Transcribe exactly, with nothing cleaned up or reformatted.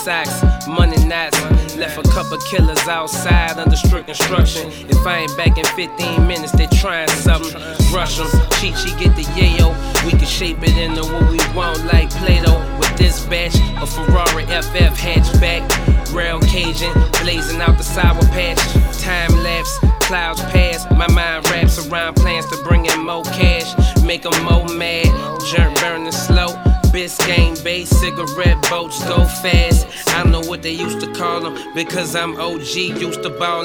socks, money knots. Left a couple killers outside under strict instruction. If I ain't back in fifteen minutes, they trying something. Rush them, Chi Chi get the yayo. We can shape it into what we want like Play-Doh. With this batch, a Ferrari F F hatchback. Rail Cajun, blazing out the sour patch. Time lapse, clouds pass. My mind wraps around plans to bring in more cash. Make them more mad, jerk burning slow. Biscayne Bay, cigarette boats go fast. I know what they used to call them because I'm O G, used to ball